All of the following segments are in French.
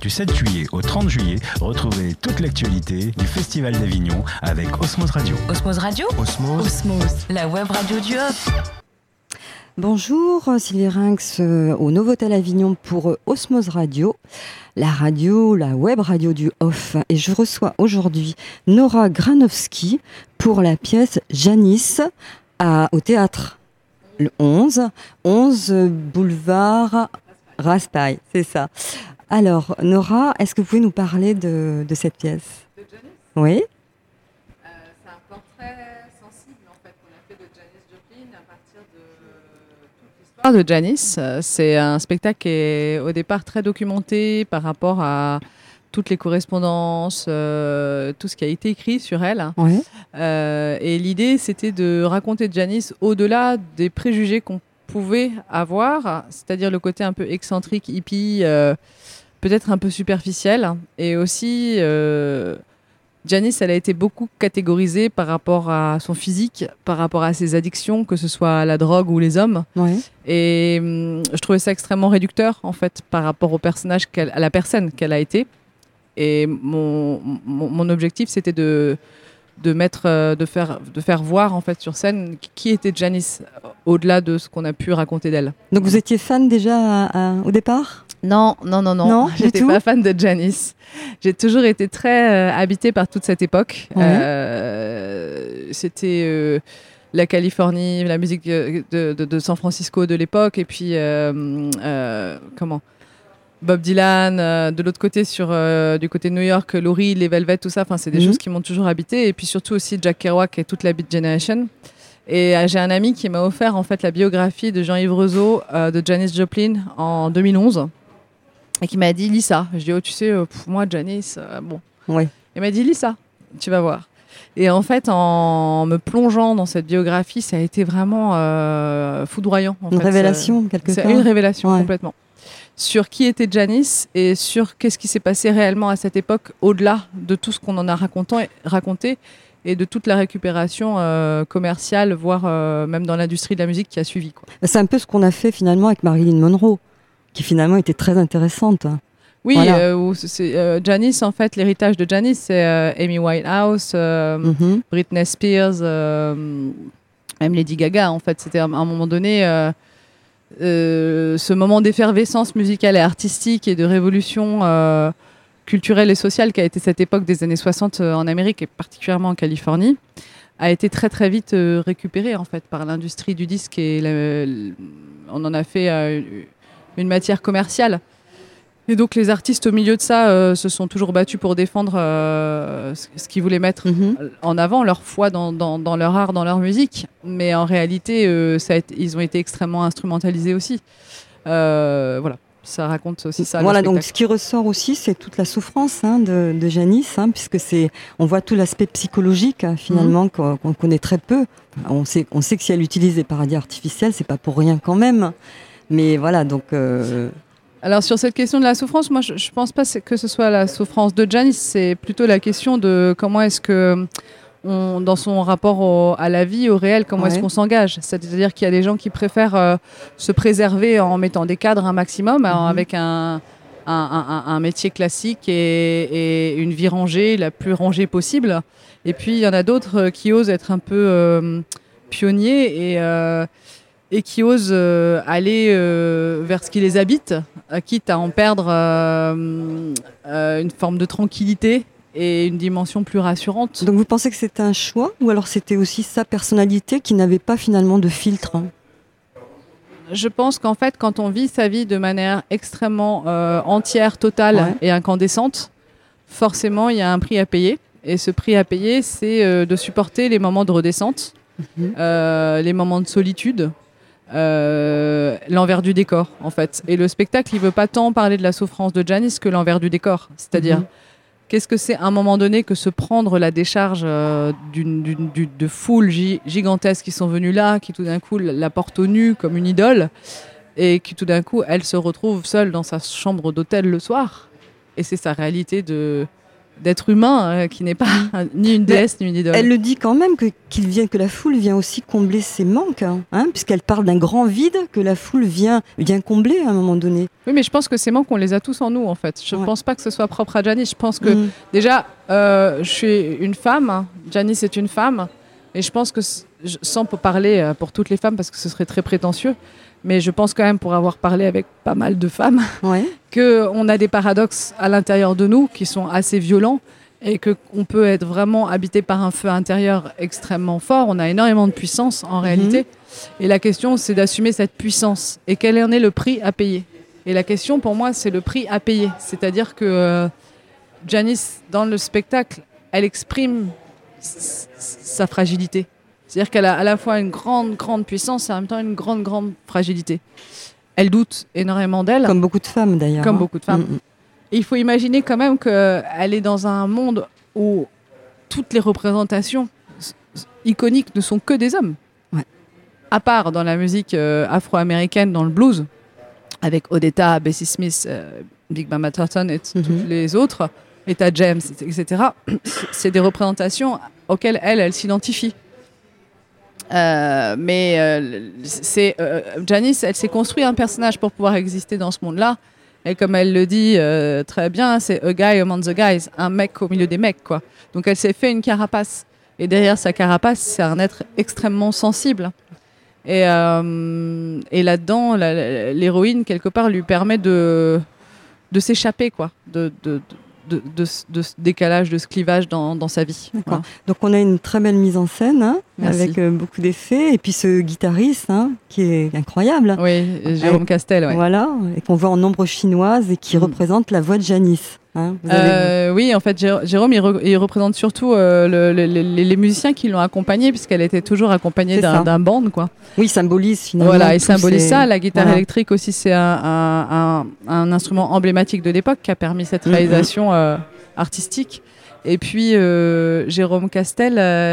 Du 7 juillet au 30 juillet, retrouvez toute l'actualité du Festival d'Avignon avec Osmose Radio. Osmose Radio ? Osmose, la web radio du Off. Bonjour, Sylvie Rinx au Novotel Avignon pour Osmose Radio, la web radio du Off. Et je reçois aujourd'hui Nora Granowski pour la pièce Janice au théâtre le 11 boulevard Raspail, c'est ça. Alors, Nora, est-ce que vous pouvez nous parler de cette pièce ? De Janice ? Oui. C'est un portrait sensible en fait qu'on a fait de Janis Joplin à partir de toute l'histoire de Janice. C'est un spectacle qui est au départ très documenté par rapport à toutes les correspondances, tout ce qui a été écrit sur elle. Oui. Et l'idée, c'était de raconter Janice au-delà des préjugés qu'on pouvait avoir, c'est-à-dire le côté un peu excentrique, hippie, peut-être un peu superficiel. Et aussi, Janice, elle a été beaucoup catégorisée par rapport à son physique, par rapport à ses addictions, que ce soit la drogue ou les hommes. Oui. Et je trouvais ça extrêmement réducteur, en fait, par rapport au personnage, à la personne qu'elle a été. Et mon objectif, c'était de faire voir en fait sur scène qui était Janice au-delà de ce qu'on a pu raconter d'elle. Donc vous étiez fan déjà au départ ? Non, j'étais tout pas fan de Janice. J'ai toujours été très habitée par toute cette époque. Ouais. C'était la Californie, la musique de San Francisco de l'époque, et puis Bob Dylan, de l'autre côté du côté de New York, Lou Reed, les Velvet, tout ça. Enfin, c'est des choses qui m'ont toujours habité. Et puis surtout aussi Jack Kerouac et toute la Beat Generation. Et j'ai un ami qui m'a offert en fait la biographie de Jean-Yves Rezeau de Janis Joplin en 2011 et qui m'a dit lis ça. Je dis tu sais, pour moi Janis, bon. Oui. Il m'a dit lis ça, tu vas voir. Et en fait, en me plongeant dans cette biographie, ça a été vraiment foudroyant. Une révélation quelque part. C'est une révélation complètement. Sur qui était Janice et sur qu'est-ce qui s'est passé réellement à cette époque, au-delà de tout ce qu'on en a raconté et de toute la récupération commerciale, voire même dans l'industrie de la musique qui a suivi, quoi. C'est un peu ce qu'on a fait finalement avec Marilyn Monroe, qui finalement était très intéressante. Oui, voilà. Janice, en fait, l'héritage de Janice, c'est Amy Winehouse, Britney Spears, même Lady Gaga, en fait. C'était à un moment donné... ce moment d'effervescence musicale et artistique et de révolution culturelle et sociale qui a été cette époque des années 60 en Amérique et particulièrement en Californie a été très très vite récupéré en fait par l'industrie du disque et on en a fait une matière commerciale. Et donc les artistes au milieu de ça se sont toujours battus pour défendre ce qu'ils voulaient mettre en avant, leur foi dans leur art, dans leur musique. Mais en réalité, ils ont été extrêmement instrumentalisés aussi. Voilà, ça raconte aussi ça. Voilà, donc ce qui ressort aussi, c'est toute la souffrance de Janice, puisque on voit tout l'aspect psychologique finalement qu'on connaît très peu. On sait que si elle utilise des paradis artificiels, c'est pas pour rien quand même. Mais voilà, donc... Alors sur cette question de la souffrance, moi je pense pas que ce soit la souffrance de Janice, c'est plutôt la question de comment est-ce que dans son rapport à la vie, au réel, comment est-ce qu'on s'engage. C'est-à-dire qu'il y a des gens qui préfèrent se préserver en mettant des cadres un maximum, avec un métier classique et une vie rangée, la plus rangée possible. Et puis il y en a d'autres qui osent être un peu pionniers et qui osent aller vers ce qui les habite, quitte à en perdre une forme de tranquillité et une dimension plus rassurante. Donc vous pensez que c'était un choix ou alors c'était aussi sa personnalité qui n'avait pas finalement de filtre ? Je pense qu'en fait, quand on vit sa vie de manière extrêmement entière, totale et incandescente, forcément, il y a un prix à payer. Et ce prix à payer, c'est de supporter les moments de redescente, les moments de solitude, l'envers du décor en fait. Et le spectacle il veut pas tant parler de la souffrance de Janice que l'envers du décor, c'est-à-dire qu'est-ce que c'est à un moment donné que se prendre la décharge de foules gigantesques qui sont venues là, qui tout d'un coup la portent au nu comme une idole et qui tout d'un coup elle se retrouve seule dans sa chambre d'hôtel le soir et c'est sa réalité de d'être humain, qui n'est pas ni une déesse ni une idole. Elle le dit quand même que la foule vient aussi combler ses manques, puisqu'elle parle d'un grand vide que la foule vient combler à un moment donné. Oui, mais je pense que ces manques, on les a tous en nous, en fait. Je ne pense pas que ce soit propre à Janis. Je pense que déjà, je suis une femme. Janis est une femme. Et je pense que, sans parler pour toutes les femmes, parce que ce serait très prétentieux, mais je pense quand même, pour avoir parlé avec pas mal de femmes, qu'on a des paradoxes à l'intérieur de nous qui sont assez violents et qu'on peut être vraiment habité par un feu intérieur extrêmement fort. On a énormément de puissance en réalité. Et la question, c'est d'assumer cette puissance. Et quel en est le prix à payer ? Et la question, pour moi, c'est le prix à payer. C'est-à-dire que Janis, dans le spectacle, elle exprime sa fragilité. C'est-à-dire qu'elle a à la fois une grande puissance et en même temps une grande fragilité. Elle doute énormément d'elle. Comme beaucoup de femmes, d'ailleurs. Comme beaucoup de femmes. Et il faut imaginer quand même qu'elle est dans un monde où toutes les représentations iconiques ne sont que des hommes. Ouais. À part dans la musique afro-américaine, dans le blues, avec Odetta, Bessie Smith, Big Mama Thornton et toutes les autres, Etta James, etc. C'est des représentations auxquelles elle s'identifie. Mais Janis, elle s'est construit un personnage pour pouvoir exister dans ce monde-là. Et comme elle le dit très bien, c'est a guy among the guys, un mec au milieu des mecs, quoi. Donc elle s'est fait une carapace. Et derrière sa carapace, c'est un être extrêmement sensible. Et là-dedans, l'héroïne, quelque part, lui permet de s'échapper, quoi, de ce décalage, de ce clivage dans sa vie. Voilà. Donc on a une très belle mise en scène, avec beaucoup d'effets, et puis ce guitariste qui est incroyable. Oui, Jérôme Castel. Ouais. Voilà, et qu'on voit en ombre chinoise et qui représente la voix de Janis. Oui, en fait, Jérôme, il représente surtout les musiciens qui l'ont accompagnée, puisqu'elle était toujours accompagnée d'un band, quoi. Oui, il symbolise finalement. Voilà, il symbolise ça. La guitare électrique aussi, c'est un instrument emblématique de l'époque qui a permis cette réalisation artistique. Et puis, Jérôme Castel,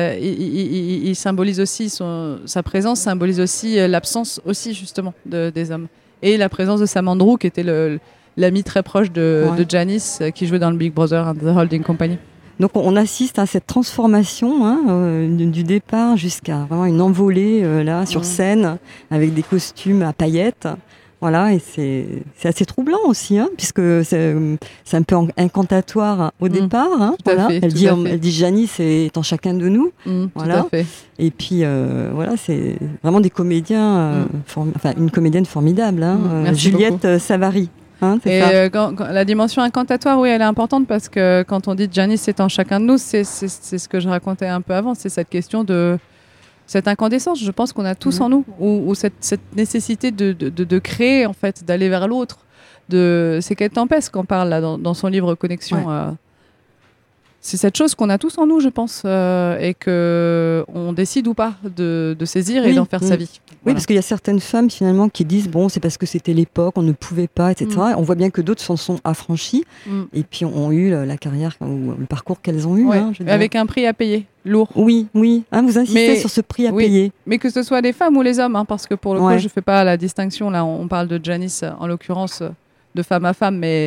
il symbolise aussi, sa présence symbolise aussi l'absence aussi, justement, des hommes. Et la présence de Sam Andrew, qui était l'ami très proche de Janis, qui jouait dans le Big Brother and the Holding Company. Donc on assiste à cette transformation du départ jusqu'à vraiment une envolée sur scène, avec des costumes à paillettes. Voilà, et c'est assez troublant aussi, puisque c'est un peu incantatoire au départ. Voilà. Elle dit Janis est en chacun de nous. Voilà. Tout à fait. Et puis voilà, c'est vraiment des comédiens, une comédienne formidable, Juliette Savary. Quand la dimension incantatoire, oui, elle est importante, parce que quand on dit Janis est en chacun de nous, c'est ce que je racontais un peu avant, c'est cette question de cette incandescence, je pense qu'on a tous en nous, ou cette nécessité de créer, en fait, d'aller vers l'autre. C'est Kate Tempest qu'on parle là, dans son livre Connexion. C'est cette chose qu'on a tous en nous, je pense, et qu'on décide ou pas de saisir et d'en faire sa vie. Oui, parce qu'il y a certaines femmes finalement qui disent c'est parce que c'était l'époque, on ne pouvait pas, etc. On voit bien que d'autres s'en sont affranchies et puis ont eu la carrière ou le parcours qu'elles ont eu. Avec un prix à payer, lourd. Oui. Vous insistez sur ce prix à payer. Mais que ce soit les femmes ou les hommes, parce que pour le coup, je ne fais pas la distinction. Là, on parle de Janis, en l'occurrence, de femme à femme, mais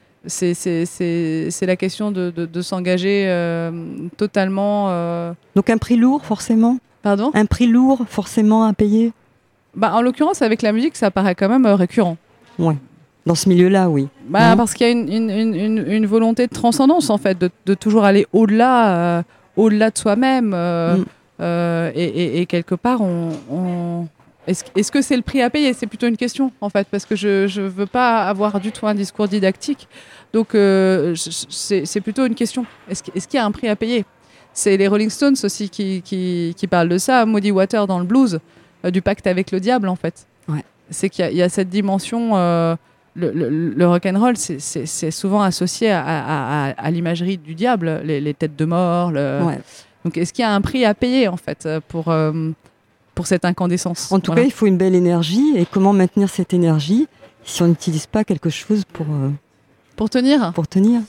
c'est la question de s'engager totalement. Donc un prix lourd, forcément. Pardon ? Un prix lourd, forcément, à payer. En l'occurrence, avec la musique, ça paraît quand même récurrent. Oui. Dans ce milieu-là, oui. Parce qu'il y a une volonté de transcendance, en fait, de toujours aller au-delà de soi-même. Et quelque part, est-ce que c'est le prix à payer ? C'est plutôt une question, en fait, parce que je ne veux pas avoir du tout un discours didactique. Donc, c'est plutôt une question. Est-ce qu'il y a un prix à payer ? C'est les Rolling Stones aussi qui parlent de ça. Muddy Waters dans le blues, du pacte avec le diable, en fait. Ouais. C'est qu'il y a cette dimension... le rock'n'roll, c'est souvent associé à l'imagerie du diable, les têtes de mort. Donc, est-ce qu'il y a un prix à payer, en fait, pour cette incandescence ? En tout cas, il faut une belle énergie. Et comment maintenir cette énergie si on n'utilise pas quelque chose pour tenir ? Pour tenir.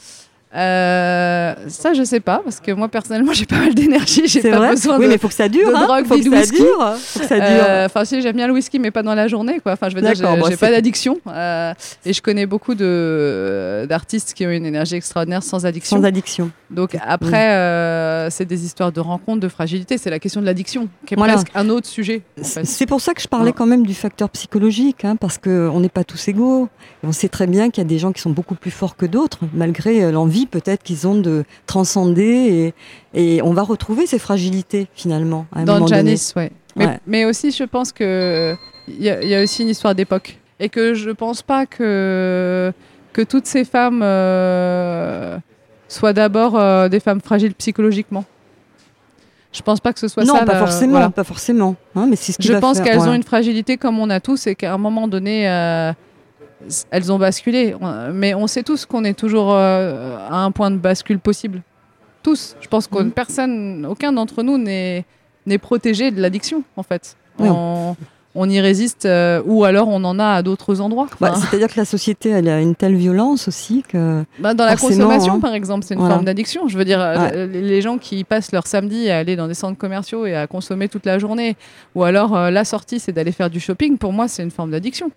Ça, je sais pas, parce que moi, personnellement, j'ai pas mal d'énergie, j'ai pas besoin mais il faut que ça dure, de drogue, faut que whisky. Faut que ça dure. Enfin, si, j'aime bien le whisky, mais pas dans la journée, quoi. Enfin, je veux dire, j'ai pas d'addiction. Et je connais beaucoup d'artistes qui ont une énergie extraordinaire sans addiction. Sans addiction. Donc après, c'est des histoires de rencontres, de fragilité. C'est la question de l'addiction, qui est presque un autre sujet. En fait. C'est pour ça que je parlais quand même du facteur psychologique, parce qu'on n'est pas tous égaux. Et on sait très bien qu'il y a des gens qui sont beaucoup plus forts que d'autres, malgré l'envie peut-être qu'ils ont de transcender. Et on va retrouver ces fragilités, finalement, à un moment donné. Dans Janis, mais aussi, je pense qu'il y a aussi une histoire d'époque. Et que je pense pas que toutes ces femmes soient d'abord des femmes fragiles psychologiquement. Je pense pas que ce soit ça. Non, pas forcément, pas forcément. Mais c'est ce qui je pense qu'elles ont une fragilité comme on a tous et qu'à un moment donné, elles ont basculé. Mais on sait tous qu'on est toujours à un point de bascule possible. Tous. Je pense aucun d'entre nous n'est protégé de l'addiction, en fait. On y résiste ou alors on en a à d'autres endroits. C'est-à-dire que la société, elle a une telle violence aussi que... dans la consommation, par exemple, c'est une forme d'addiction. Je veux dire, les gens qui passent leur samedi à aller dans des centres commerciaux et à consommer toute la journée, ou alors la sortie, c'est d'aller faire du shopping, pour moi, c'est une forme d'addiction.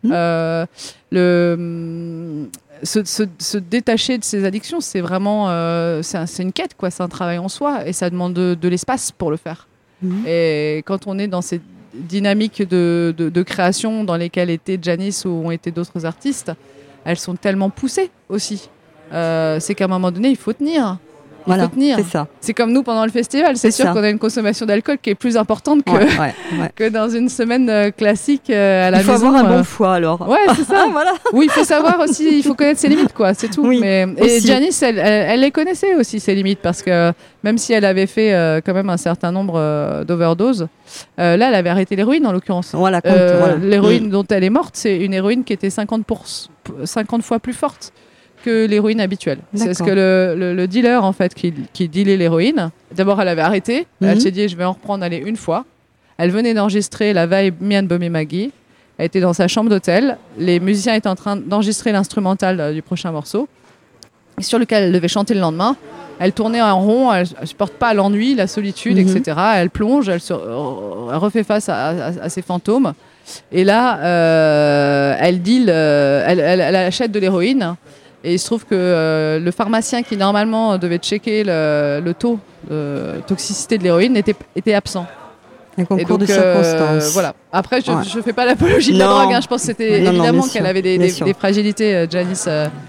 Se détacher de ces addictions, c'est vraiment c'est une quête, quoi. C'est un travail en soi et ça demande de l'espace pour le faire. Et quand on est dans ces dynamiques de création dans lesquelles était Janis ou ont été d'autres artistes, elles sont tellement poussées aussi. C'est qu'à un moment donné, il faut tenir. C'est ça. C'est comme nous pendant le festival. C'est sûr qu'on a une consommation d'alcool qui est plus importante que dans une semaine classique à la maison. Il faut avoir un bon foie alors. Ouais, c'est ça. Voilà. Oui, il faut savoir aussi, il faut connaître ses limites, quoi. C'est tout. Oui, et Janis, elle les connaissait aussi, ses limites, parce que même si elle avait fait quand même un certain nombre d'overdoses, là, elle avait arrêté l'héroïne en l'occurrence. L'héroïne dont elle est morte, c'est une héroïne qui était 50 fois plus forte que l'héroïne habituelle. C'est ce que le dealer en fait qui dealait l'héroïne. D'abord, elle avait arrêté. Elle s'est dit, je vais en reprendre une fois. Elle venait d'enregistrer la veille Me and Bobby McGee. Elle était dans sa chambre d'hôtel. Les musiciens étaient en train d'enregistrer l'instrumental du prochain morceau, sur lequel elle devait chanter le lendemain. Elle tournait en rond. Elle ne supporte pas l'ennui, la solitude, etc. Elle plonge. Elle refait face à ses fantômes. Et là, elle deal. Elle achète de l'héroïne. Et il se trouve que le pharmacien qui normalement devait checker le taux de toxicité de l'héroïne était absent. Un concours de circonstances. Voilà. Après, je ne fais pas l'apologie de la drogue. Je pense que c'était évidemment qu'elle avait des fragilités, Janis.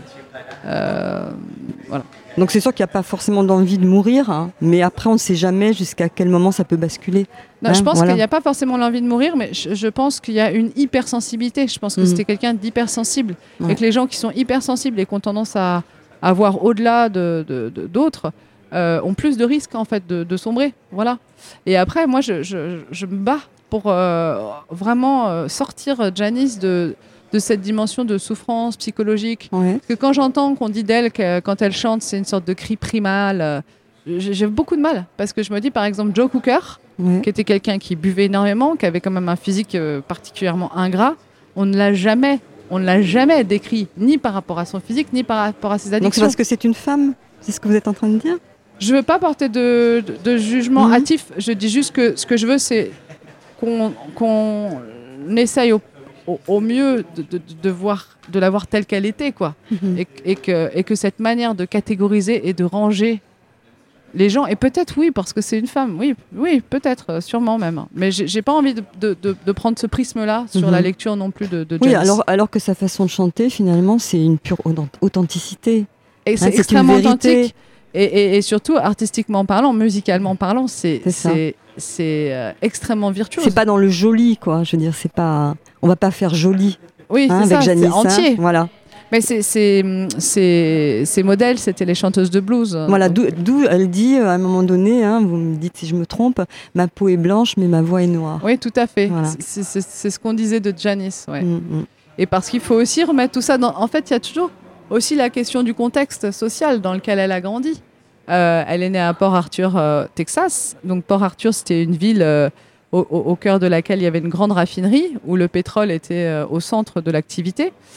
Voilà. Donc c'est sûr qu'il n'y a pas forcément d'envie de mourir, mais après on ne sait jamais jusqu'à quel moment ça peut basculer. Je pense qu'il n'y a pas forcément l'envie de mourir, mais je pense qu'il y a une hypersensibilité. Je pense que c'était quelqu'un d'hypersensible. Et que les gens qui sont hypersensibles et qui ont tendance à voir au-delà d'autres ont plus de risques en fait de sombrer. Voilà. Et après, moi, je me bats pour vraiment sortir Janis de cette dimension de souffrance psychologique. Parce que quand j'entends qu'on dit d'elle que quand elle chante, c'est une sorte de cri primal, j'ai beaucoup de mal. Parce que je me dis, par exemple, Joe Cooker, qui était quelqu'un qui buvait énormément, qui avait quand même un physique particulièrement ingrat, on ne l'a jamais décrit, ni par rapport à son physique, ni par rapport à ses addictions. Donc c'est parce que c'est une femme? C'est ce que vous êtes en train de dire? Je ne veux pas porter de jugement hâtif. Je dis juste que ce que je veux, c'est qu'on essaye au mieux de la voir telle qu'elle était, quoi. Et que cette manière de catégoriser et de ranger les gens, et peut-être parce que c'est une femme, oui, peut-être, sûrement même, mais j'ai pas envie de prendre ce prisme-là sur la lecture non plus de Janis. Oui, alors que sa façon de chanter, finalement, c'est une pure authenticité. Et c'est extrêmement authentique. Et surtout, artistiquement parlant, musicalement parlant, c'est extrêmement virtuose. C'est pas dans le joli, quoi. Je veux dire, c'est pas... On va pas faire joli. Oui, c'est avec ça, Janis, c'est entier. Voilà. Mais ces modèles, c'était les chanteuses de blues. Voilà, d'où elle dit, à un moment donné, vous me dites si je me trompe, ma peau est blanche, mais ma voix est noire. Oui, tout à fait. Voilà. C'est ce qu'on disait de Janis. Ouais. Et parce qu'il faut aussi remettre tout ça dans... En fait, il y a toujours aussi la question du contexte social dans lequel elle a grandi. Elle est née à Port Arthur, Texas. Donc Port Arthur, c'était une ville au cœur de laquelle il y avait une grande raffinerie où le pétrole était au centre de l'activité.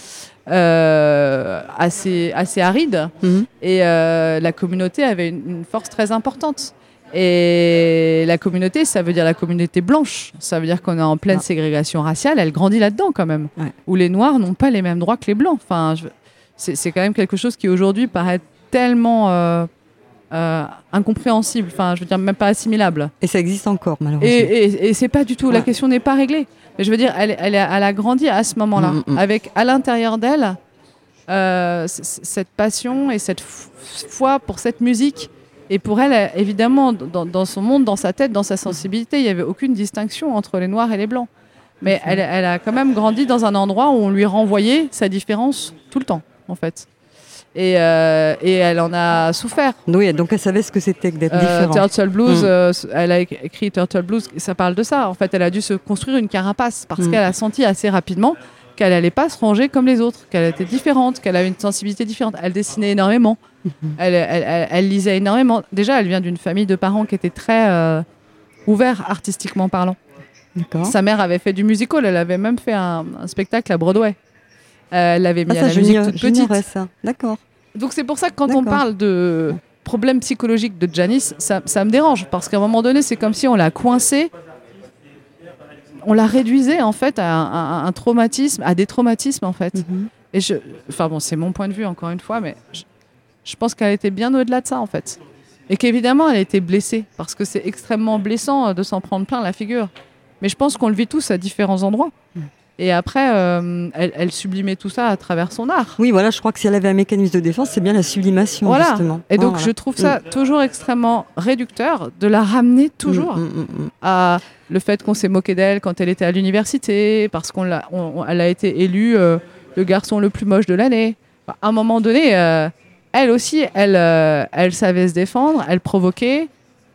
assez aride. Et la communauté avait une force très importante. Et la communauté, ça veut dire la communauté blanche. Ça veut dire qu'on est en pleine ségrégation raciale. Elle grandit là-dedans quand même. Où les Noirs n'ont pas les mêmes droits que les Blancs. Enfin, c'est quand même quelque chose qui aujourd'hui paraît tellement incompréhensible. Enfin, je veux dire, même pas assimilable. Et ça existe encore, malheureusement. Et c'est pas du tout. La question n'est pas réglée. Mais je veux dire, elle a grandi à ce moment-là. Avec à l'intérieur d'elle cette passion et cette foi pour cette musique. Et pour elle, évidemment, dans son monde, dans sa tête, dans sa sensibilité, il n'y avait aucune distinction entre les Noirs et les Blancs. Mais elle a quand même grandi dans un endroit où on lui renvoyait sa différence tout le temps, en fait. Et elle en a souffert. Oui, donc elle savait ce que c'était que d'être différente. Turtle Blues, elle a écrit Turtle Blues, ça parle de ça. En fait, elle a dû se construire une carapace parce qu'elle a senti assez rapidement qu'elle n'allait pas se ranger comme les autres, qu'elle était différente, qu'elle avait une sensibilité différente. Elle dessinait énormément. Elle lisait énormément. Déjà, elle vient d'une famille de parents qui étaient très ouverts artistiquement parlant. D'accord. Sa mère avait fait du musical, elle avait même fait un spectacle à Broadway. Elle l'avait mis à la musique toute petite. Ça. D'accord. Donc c'est pour ça que quand on parle de problème psychologique de Janis, ça me dérange. Parce qu'à un moment donné, c'est comme si on l'a coincée, on la réduisait en fait à un traumatisme, à des traumatismes en fait. Et enfin bon, c'est mon point de vue encore une fois, mais je pense qu'elle était bien au-delà de ça en fait. Et qu'évidemment, elle a été blessée, parce que c'est extrêmement blessant de s'en prendre plein la figure. Mais je pense qu'on le vit tous à différents endroits. Et après, elle sublimait tout ça à travers son art. Oui, voilà, je crois que si elle avait un mécanisme de défense, c'est bien la sublimation, justement. Et donc, je trouve ça toujours extrêmement réducteur de la ramener toujours à le fait qu'on s'est moqué d'elle quand elle était à l'université, parce qu'elle a été élue le garçon le plus moche de l'année. Enfin, à un moment donné, elle aussi, elle savait se défendre, elle provoquait.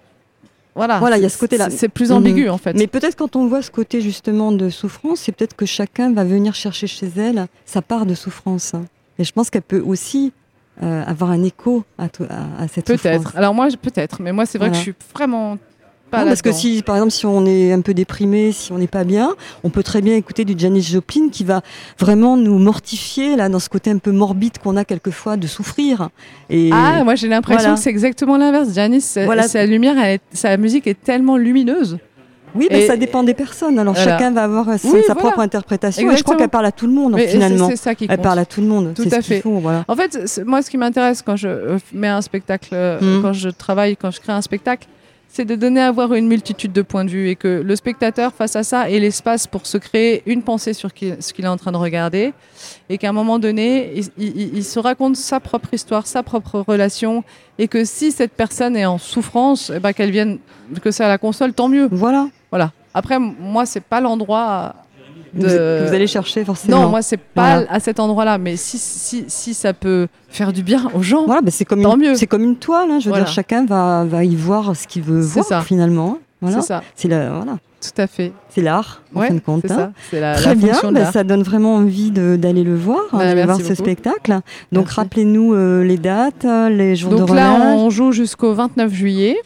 Voilà, il y a ce côté-là. C'est plus ambigu, en fait. Mais peut-être quand on voit ce côté, justement, de souffrance, c'est peut-être que chacun va venir chercher chez elle sa part de souffrance. Et je pense qu'elle peut aussi avoir un écho à cette souffrance. Peut-être. Alors moi, peut-être. Mais moi, c'est vrai que je suis vraiment pas là-dedans. Parce que par exemple, si on est un peu déprimé, si on n'est pas bien, on peut très bien écouter du Janis Joplin qui va vraiment nous mortifier là, dans ce côté un peu morbide qu'on a quelquefois de souffrir. Moi j'ai l'impression que c'est exactement l'inverse. Janis, sa lumière, sa musique est tellement lumineuse. Oui, mais ça dépend des personnes. Alors chacun va avoir sa propre interprétation. Exactement. Et je crois qu'elle parle à tout le monde finalement. C'est ça qui compte. Elle parle à tout le monde. Tout à fait. En fait, moi, ce qui m'intéresse quand je mets un spectacle, quand je crée un spectacle, c'est de donner à voir une multitude de points de vue et que le spectateur, face à ça, ait l'espace pour se créer une pensée sur ce qu'il est en train de regarder et qu'à un moment donné, il se raconte sa propre histoire, sa propre relation et que si cette personne est en souffrance, qu'elle vienne, que ça la console, tant mieux. Voilà. Après, moi, c'est pas l'endroit que vous allez chercher forcément. Non, moi, c'est pas à cet endroit-là, mais si ça peut faire du bien aux gens, c'est comme une toile. Je veux dire, chacun va y voir ce qu'il veut voir finalement. C'est ça. Tout à fait. C'est l'art, en fin de compte. C'est ça. C'est Très bien, fonction de l'art. Ça donne vraiment envie d'aller le voir, d'aller voir ce spectacle. Donc, rappelez-nous les dates, les jours de relâche. Donc là, on joue jusqu'au 29 juillet.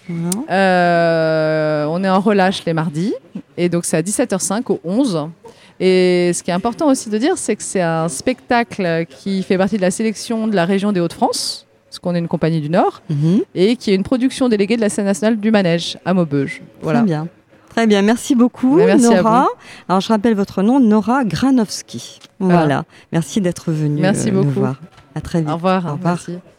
On est en relâche les mardis. Et donc, c'est à 17h05 au 11. Et ce qui est important aussi de dire, c'est que c'est un spectacle qui fait partie de la sélection de la région des Hauts-de-France, parce qu'on est une compagnie du Nord, et qui est une production déléguée de la scène nationale du Manège à Maubeuge. Voilà. Très bien, merci beaucoup Nora. Alors je rappelle votre nom, Nora Granovski. Voilà. Merci d'être venue nous voir. À très vite. Au revoir. Merci.